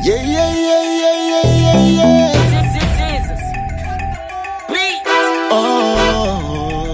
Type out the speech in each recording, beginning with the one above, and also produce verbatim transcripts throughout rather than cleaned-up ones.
Yeah, yeah, yeah, yeah, yeah, yeah, yeah. Oh,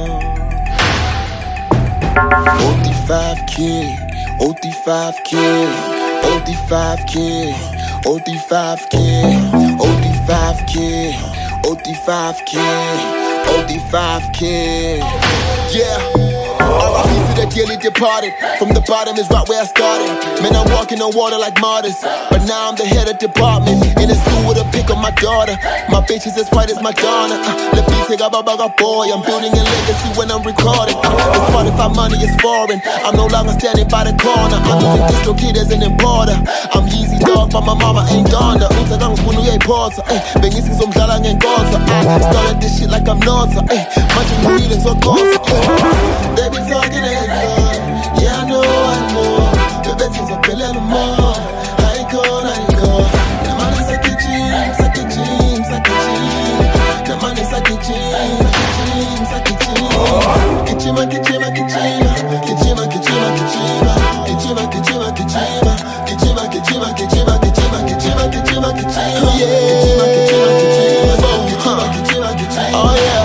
O D five kid, O D five kid, O D five kid, O D five kid, O D five kid, O D five kid, O D five kid. Yeah. R I P to the dearly departed. From the bottom is right where I started. Man, I'm walking on water like martyrs. But now I'm the head of department. In the school with a pick on my daughter. My bitch is as white as Madonna. uh, Le beat take up a boy. I'm building a legacy when I'm recording. uh, It's part if money is foreign. I'm no longer standing by the corner. I'm using distro kid as an importer. I'm Yeezy dog, but my mama ain't gone. Utagang funu ye porta. Bengisi zomdlala ngenkosa. I started this shit like I'm Nota. Munching feelings or cause. They be talking and talk. Yeah, I know, I know. The best things are feeling no more. I ain't gone, I ain't gone. The man is like a dream, like a dream, like a dream. The man is like a dream, like a dream, like a dream. Kichima, kichima, kichima. Kichima, kichima, kichima. Kichima, kichima, kichima. Kichima, kichima, kichima. Kichima, kichima, kichima, kichima. Yeah. Kichima, kichima, kichima. Kichima, kichima, oh yeah.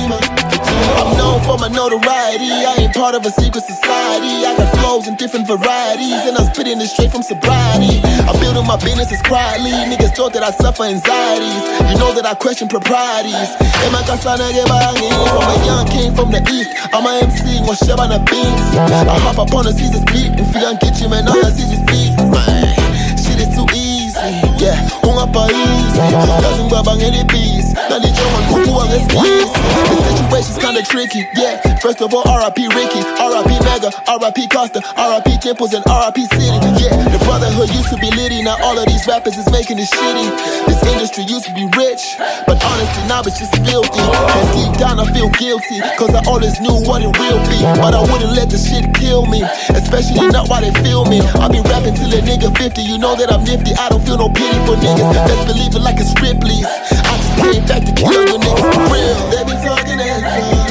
I'm known for my notoriety. I ain't part of a secret society. I got flows in different varieties, and I'm spitting it straight from sobriety. I'm building my businesses quietly. Niggas thought that I suffer anxieties. You know that I question proprieties. From a young king from the east, I'm a M C, one shove on the beats. I hop up on the Caesar's beat and feel and get you, man, all I see is beat. Shit is too easy, yeah, hung up a easy. Doesn't grab on any beats. Now the German who are the squeeze. The situation's kinda tricky, yeah. First of all, R I P Ricky, R I P Mega, R I P Costa, R I P Temples, and R I P City. Yeah, the brotherhood used to be litty. Now all of these rappers is making it shitty. This industry used to be rich, but honestly now it's just filthy. And deep down I feel guilty, cause I always knew what it will be. But I wouldn't let the shit kill me, especially not while they feel me. I be rapping till a nigga fifty, you know that I'm nifty. I don't feel no pity for niggas, best believe it like it's Ripley's. I just came back to kill you niggas for real. They be talking and talking.